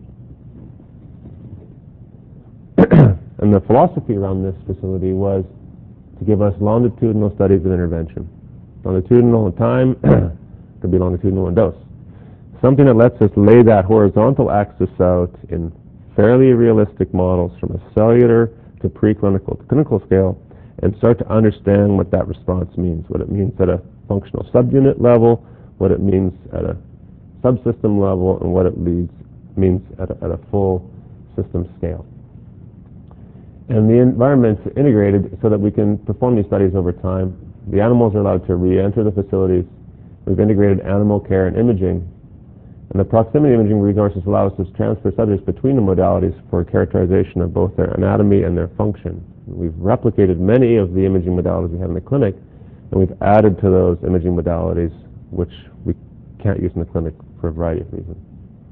us. And the philosophy around this facility was to give us longitudinal studies of intervention. Longitudinal in time, could be longitudinal in dose. Something that lets us lay that horizontal axis out in fairly realistic models from a cellular to preclinical to clinical scale and start to understand what that response means, what it means at a functional subunit level, what it means at a subsystem level, and what it means at a full system scale. And the environment's integrated so that we can perform these studies over time. The animals are allowed to re-enter the facilities. We've integrated animal care and imaging. And the proximity imaging resources allow us to transfer subjects between the modalities for characterization of both their anatomy and their function. We've replicated many of the imaging modalities we have in the clinic, and we've added to those imaging modalities which we can't use in the clinic for a variety of reasons.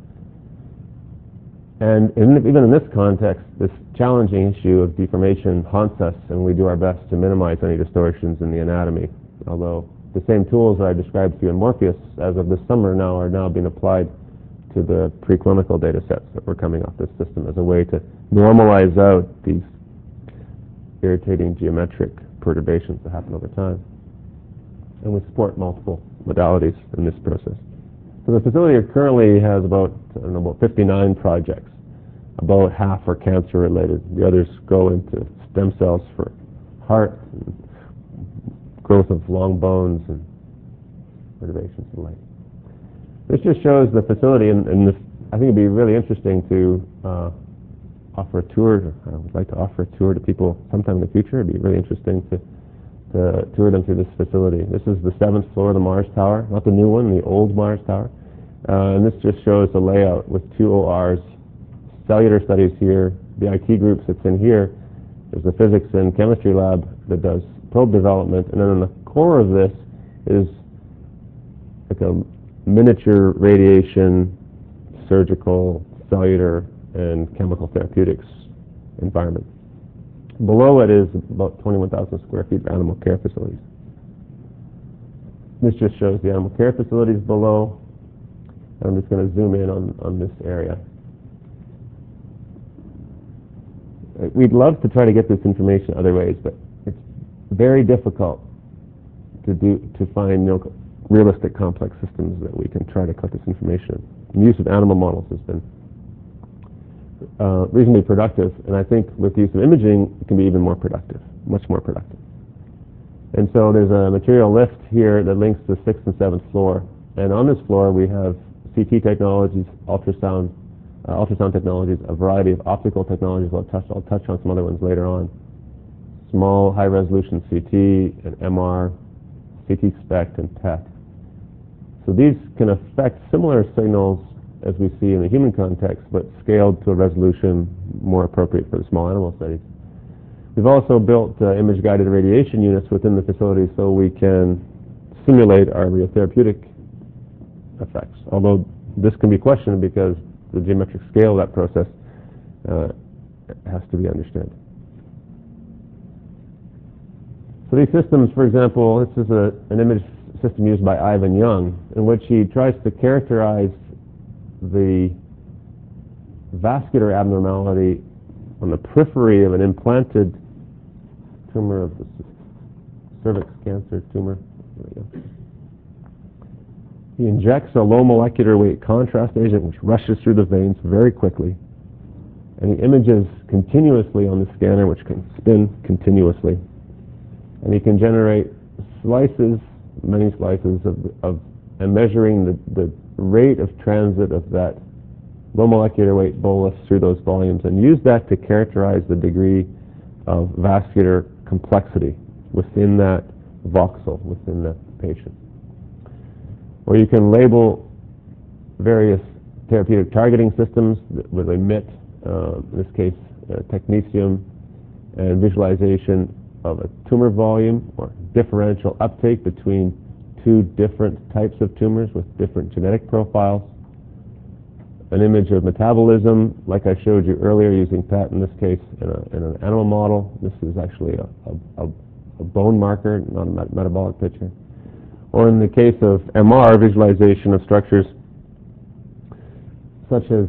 And even in this context, this challenging issue of deformation haunts us, and we do our best to minimize any distortions in the anatomy. Although the same tools that I described to you in Morpheus as of this summer are now being applied to the preclinical data sets that were coming off this system as a way to normalize out these irritating geometric perturbations that happen over time. And we support multiple modalities in this process. So the facility currently has about 59 projects. About half are cancer related. The others go into stem cells for heart, and growth of long bones, and perturbations and light. This just shows the facility, and this, I think it'd be really interesting to offer a tour. I would like to offer a tour to people sometime in the future. It'd be really interesting to tour them through this facility. This is the 7th floor of the Mars Tower, not the new one, the old Mars Tower. And this just shows the layout with 2 ORs, cellular studies here, the IT group sits in here. There's the physics and chemistry lab that does probe development, and then in the core of this is like a miniature radiation, surgical, cellular, and chemical therapeutics environment. Below it is about 21,000 square feet of animal care facilities. This just shows the animal care facilities below. I'm just going to zoom in on this area. We'd love to try to get this information other ways, but it's very difficult to find realistic complex systems that we can try to cut this information. The use of animal models has been reasonably productive, and I think with the use of imaging, it can be even more productive, much more productive. And so there's a material lift here that links the 6th and 7th floor, and on this floor we have CT technologies, ultrasound technologies, a variety of optical technologies. I'll touch on some other ones later on. Small, high-resolution CT and MR, CT SPECT, and PET. So these can affect similar signals as we see in the human context, but scaled to a resolution more appropriate for the small animal studies. We've also built image-guided radiation units within the facility so we can simulate our radiotherapeutic effects, although this can be questioned because the geometric scale of that process has to be understood. So these systems, for example, this is an image system used by Ivan Young, in which he tries to characterize the vascular abnormality on the periphery of an implanted tumor of the cervix cancer tumor. There we go. He injects a low molecular weight contrast agent which rushes through the veins very quickly, and he images continuously on the scanner, which can spin continuously. And he can generate slices, many slices and measuring the rate of transit of that low molecular weight bolus through those volumes, and use that to characterize the degree of vascular complexity within that voxel, within the patient. Or you can label various therapeutic targeting systems that would emit, in this case, technetium, and visualization of a tumor volume or differential uptake between two different types of tumors with different genetic profiles. An image of metabolism, like I showed you earlier, using PET, in this case, in an animal model. This is actually a bone marker, not a metabolic picture. Or in the case of MR, visualization of structures such as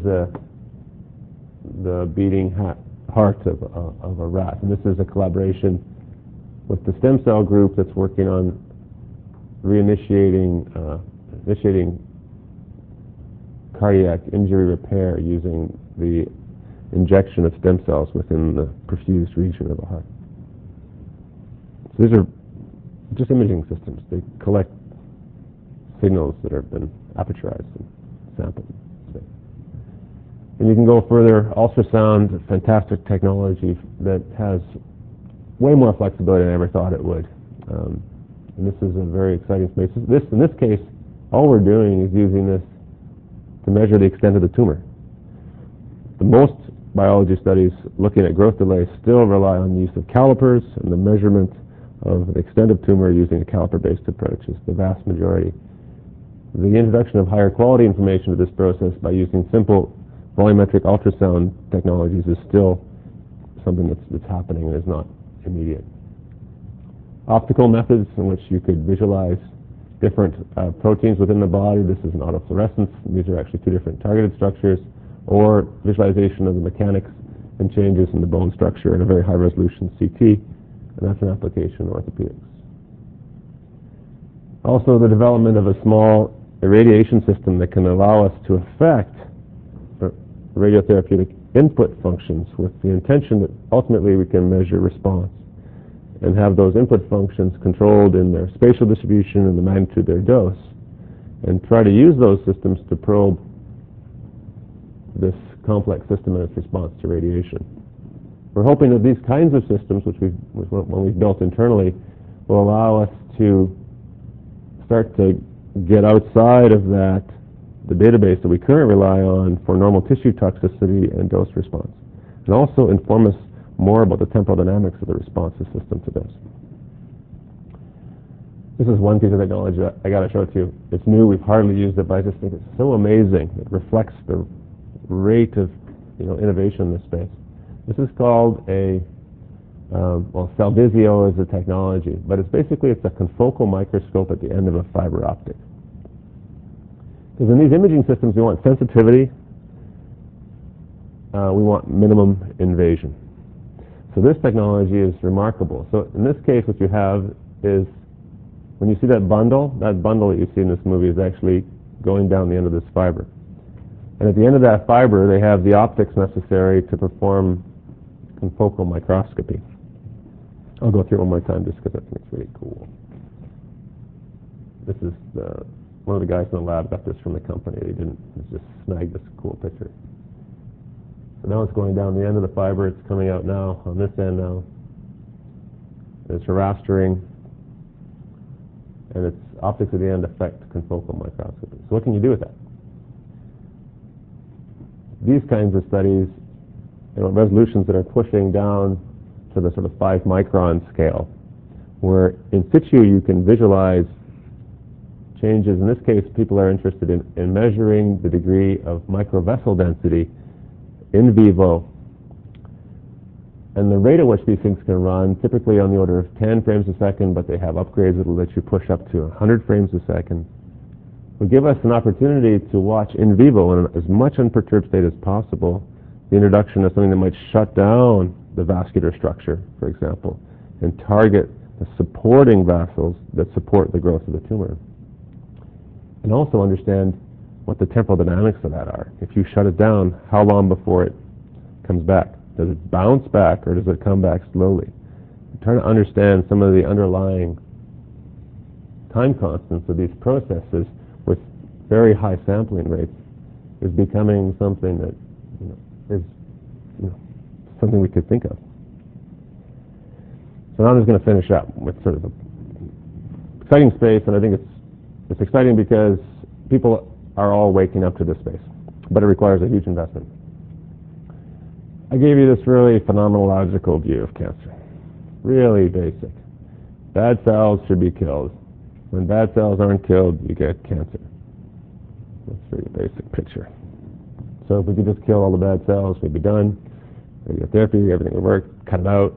the beating heart of a rat. And this is a collaboration with the stem cell group that's working on initiating cardiac injury repair using the injection of stem cells within the perfused region of the heart. So these are just imaging systems. They collect signals that have been aperturized and sampled. And you can go further. Ultrasound, fantastic technology that has way more flexibility than I ever thought it would. And this is a very exciting space. In this case, all we're doing is using this to measure the extent of the tumor. The most biology studies looking at growth delay still rely on the use of calipers and the measurement of the extent of tumor using a caliper-based approach is the vast majority. The introduction of higher quality information to this process by using simple volumetric ultrasound technologies is still something that's happening and is not immediate. Optical methods in which you could visualize different proteins within the body. This is an autofluorescence. These are actually two different targeted structures, or visualization of the mechanics and changes in the bone structure in a very high resolution CT, and that's an application in orthopedics. Also, the development of a small irradiation system that can allow us to affect radiotherapeutic input functions with the intention that ultimately we can measure response and have those input functions controlled in their spatial distribution and the magnitude of their dose, and try to use those systems to probe this complex system and its response to radiation. We're hoping that these kinds of systems, when we've built internally, will allow us to start to get outside of the database that we currently rely on for normal tissue toxicity and dose response, and also inform us more about the temporal dynamics of the responsive system to dose. This is one piece of technology that I got to show it to you. It's new, we've hardly used it, but I just think it's so amazing. It reflects the rate of innovation in this space. This is called Cellvizio is the technology, but it's a confocal microscope at the end of a fiber optic. Because in these imaging systems, we want sensitivity, we want minimum invasion. So this technology is remarkable. So in this case, what you have is, when you see that bundle that you see in this movie is actually going down the end of this fiber. And at the end of that fiber, they have the optics necessary to perform confocal microscopy. I'll go through it one more time just because I think it's really cool. This is one of the guys in the lab got this from the company. They just snagged this cool picture. So now it's going down the end of the fiber. It's coming out now on this end now. It's rastering, and its optics at the end affect confocal microscopy. So what can you do with that? These kinds of studies, resolutions that are pushing down to the sort of 5 micron scale, where in situ you can visualize changes. In this case, people are interested in measuring the degree of microvessel density in vivo, and the rate at which these things can run, typically on the order of 10 frames a second, but they have upgrades that will let you push up to 100 frames a second, will give us an opportunity to watch in vivo, in as much unperturbed state as possible, the introduction of something that might shut down the vascular structure, for example, and target the supporting vessels that support the growth of the tumor. And also understand what the temporal dynamics of that are. If you shut it down, how long before it comes back? Does it bounce back, or does it come back slowly? Trying to understand some of the underlying time constants of these processes with very high sampling rates is becoming something that is something we could think of. So now I'm just going to finish up with sort of an exciting space, and I think it's exciting because people are all waking up to this space. but it requires a huge investment. I gave you this really phenomenological view of cancer. Really basic. Bad cells should be killed. When bad cells aren't killed, you get cancer. That's a very basic picture. So if we could just kill all the bad cells, we'd be done. Radiotherapy, everything would work. Cut it out.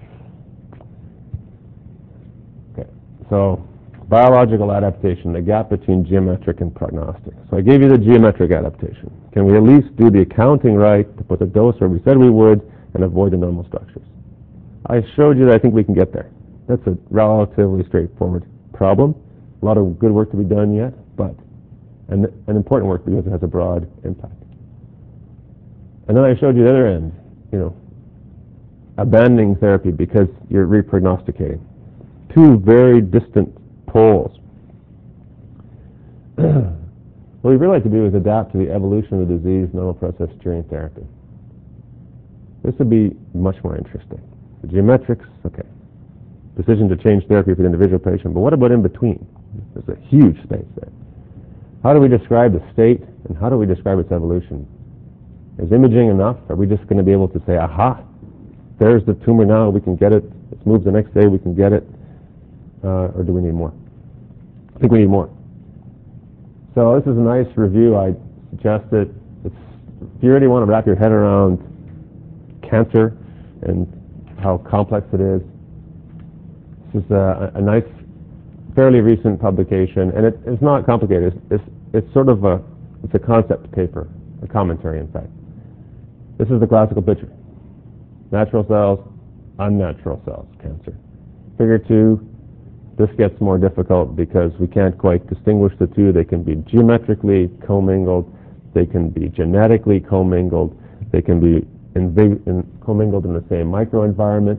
Okay. So biological adaptation, the gap between geometric and prognostic. So I gave you the geometric adaptation. Can we at least do the accounting right to put the dose where we said we would and avoid the normal structures? I showed you that I think we can get there. That's a relatively straightforward problem. A lot of good work to be done yet, but an important work because it has a broad impact. And then I showed you the other end, abandoning therapy because you're reprognosticating. Two very distant poles. What we really like to do is adapt to the evolution of the disease normal process during therapy. This would be much more interesting. The geometrics, okay. Decision to change therapy for the individual patient, but what about in between? There's a huge space there. How do we describe the state, and how do we describe its evolution? Is imaging enough? Are we just going to be able to say, aha, there's the tumor now, we can get it, let's move the next day, we can get it, or do we need more? I think we need more. So this is a nice review. I suggest that if you really want to wrap your head around cancer and how complex it is, this is a nice, fairly recent publication, and it's not complicated. It's sort of it's a concept paper, a commentary, in fact. This is the classical picture: natural cells, unnatural cells, cancer. Figure 2. This gets more difficult because we can't quite distinguish the two. They can be geometrically commingled. They can be genetically commingled. They can be commingled in the same microenvironment.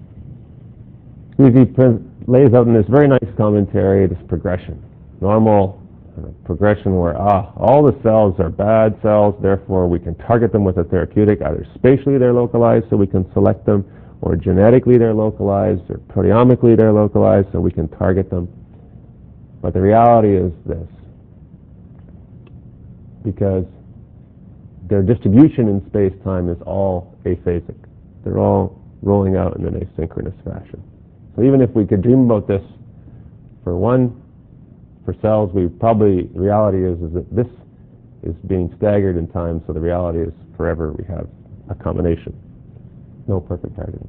He lays out in this very nice commentary this progression. Normal progression where all the cells are bad cells, therefore we can target them with a therapeutic. Either spatially they're localized so we can select them, or genetically they're localized, or proteomically they're localized so we can target them. But the reality is this: because their distribution in space-time is all aphasic. They're all rolling out in an asynchronous fashion. So even if we could dream about this for cells, the reality is that this is being staggered in time, so the reality is forever we have a combination. No perfect targeting.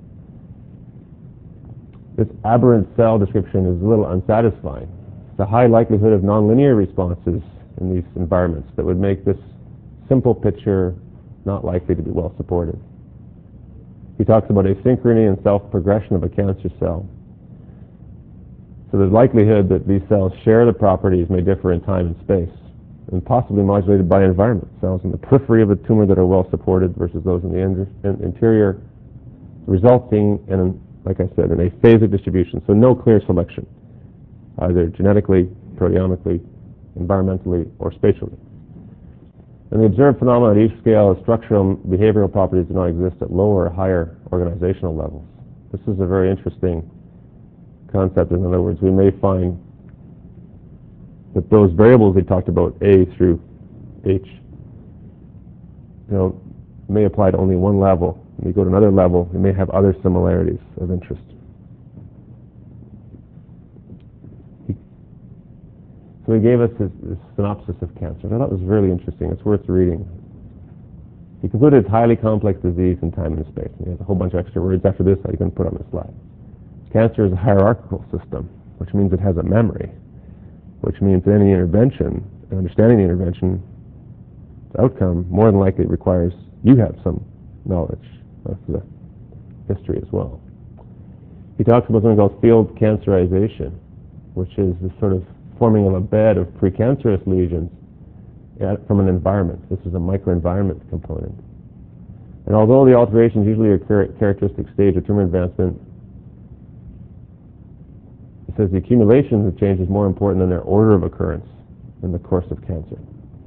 This aberrant cell description is a little unsatisfying. It's a high likelihood of nonlinear responses in these environments that would make this simple picture not likely to be well supported. He talks about asynchrony and self-progression of a cancer cell. So there's likelihood that these cells share the properties may differ in time and space, and possibly modulated by environment. Cells in the periphery of a tumor that are well supported versus those in the interior, resulting in, like I said, an aphasic distribution. So no clear selection, either genetically, proteomically, environmentally, or spatially. And the observed phenomena at each scale of structural and behavioral properties do not exist at lower or higher organizational levels. This is a very interesting concept. In other words, we may find that those variables they talked about, A through H, may apply to only one level. When you go to another level, you may have other similarities of interest. So he gave us this synopsis of cancer. I thought it was really interesting. It's worth reading. He concluded it's highly complex disease in time and space. And he has a whole bunch of extra words after this that you can put on the slide. Cancer is a hierarchical system, which means it has a memory, which means that any intervention, understanding the intervention, the outcome, more than likely requires you have some knowledge of the history as well. He talks about something called field cancerization, which is this sort of forming of a bed of precancerous lesions from an environment. This is a microenvironment component. And although the alterations usually occur at characteristic stage of tumor advancement, it says the accumulation of change is more important than their order of occurrence in the course of cancer.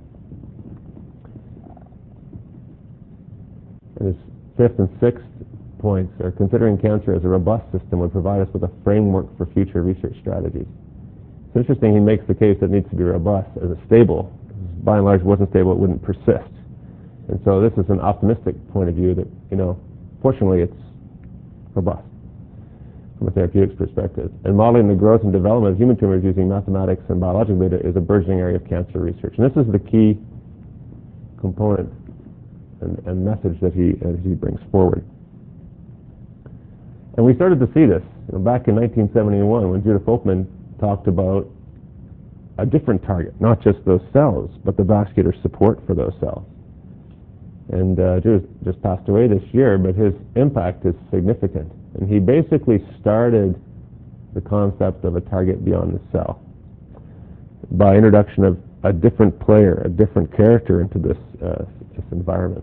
And his fifth and sixth points are considering cancer as a robust system would provide us with a framework for future research strategies. It's interesting he makes the case that it needs to be robust as a stable. This is by and large wasn't stable, it wouldn't persist. And so this is an optimistic point of view that, fortunately it's robust from a therapeutics perspective. And modeling the growth and development of human tumors using mathematics and biological data is a burgeoning area of cancer research. And this is the key component and message that he brings forward. And we started to see this back in 1971 when Judith Folkman talked about a different target, not just those cells, but the vascular support for those cells. And Judith just passed away this year, but his impact is significant. And he basically started the concept of a target beyond the cell by introduction of a different player, a different character into this environment.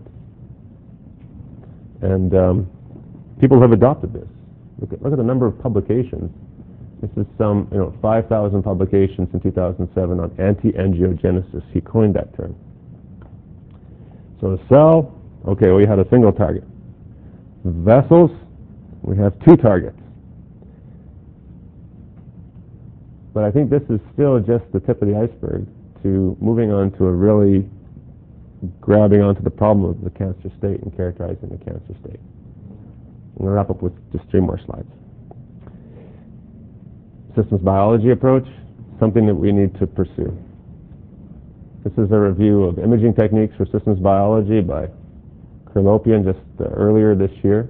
And people have adopted this. Look at the number of publications. This is some 5,000 publications in 2007 on anti-angiogenesis. He coined that term. So the cell, okay, we had a single target. Vessels, we have two targets. But I think this is still just the tip of the iceberg to moving on to a really grabbing onto the problem of the cancer state and characterizing the cancer state. I'm going to wrap up with just 3 more slides. Systems biology approach, something that we need to pursue. This is a review of imaging techniques for systems biology by Kurlopian just earlier this year.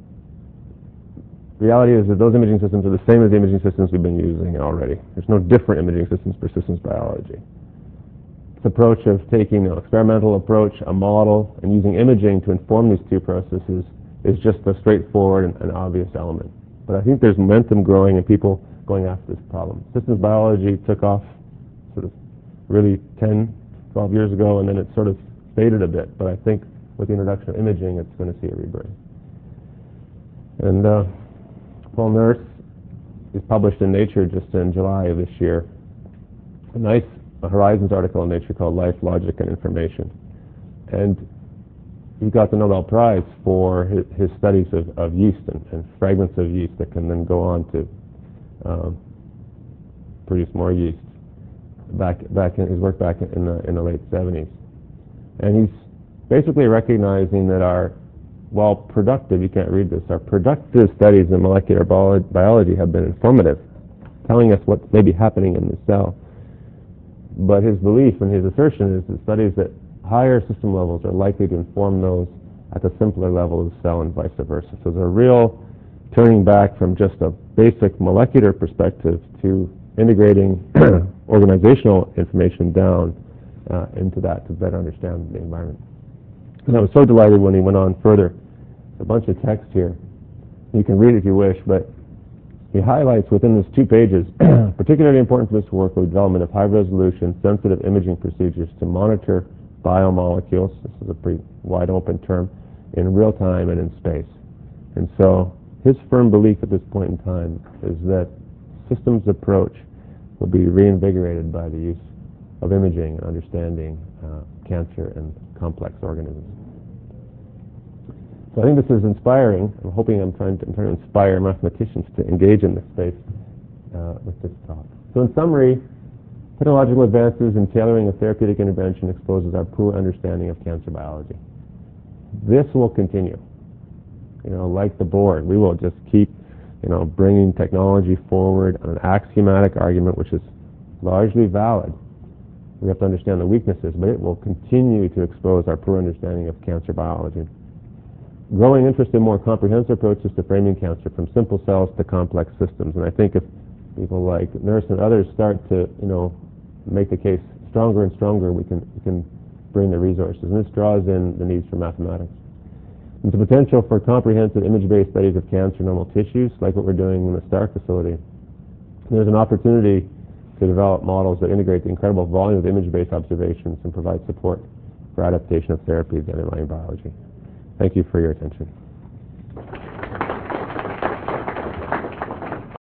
The reality is that those imaging systems are the same as the imaging systems we've been using already. There's no different imaging systems for systems biology. This approach of taking an experimental approach, a model, and using imaging to inform these two processes is just a straightforward and obvious element. But I think there's momentum growing and people going after this problem. Systems biology took off sort of really 10, 12 years ago, and then it sort of faded a bit. But I think with the introduction of imaging, it's going to see a rebirth. And Paul Nurse is published in Nature just in July of this year. A nice Horizons article in Nature called Life, Logic, and Information. And he got the Nobel Prize for his studies of yeast and fragments of yeast that can then go on to produce more yeast. Back in his work back in the late 70s, and he's basically recognizing that while productive, you can't read this, our productive studies in molecular biology have been informative, telling us what may be happening in the cell. But his belief and his assertion is that studies at higher system levels are likely to inform those at the simpler level of the cell and vice versa. So there's a real turning back from just a basic molecular perspective to integrating organizational information down into that to better understand the environment. And I was so delighted when he went on further. There's a bunch of text here. You can read it if you wish, but he highlights within these 2 pages, particularly important for this work, the development of high-resolution, sensitive imaging procedures to monitor biomolecules, this is a pretty wide-open term, in real time and in space. And so his firm belief at this point in time is that systems approach will be reinvigorated by the use of imaging and understanding cancer and complex organisms. So I think this is inspiring. I'm trying to inspire mathematicians to engage in this space with this talk. So in summary, technological advances in tailoring of therapeutic intervention exposes our poor understanding of cancer biology. This will continue. Like the board, we will just keep bringing technology forward on an axiomatic argument which is largely valid. We have to understand the weaknesses, but it will continue to expose our poor understanding of cancer biology. Growing interest in more comprehensive approaches to framing cancer from simple cells to complex systems. And I think if people like Nurse and others start to, make the case stronger and stronger, we can bring the resources. And this draws in the needs for mathematics. And the potential for comprehensive image-based studies of cancer normal tissues, like what we're doing in the Stark facility. There's an opportunity to develop models that integrate the incredible volume of image-based observations and provide support for adaptation of therapies and underlying biology. Thank you for your attention.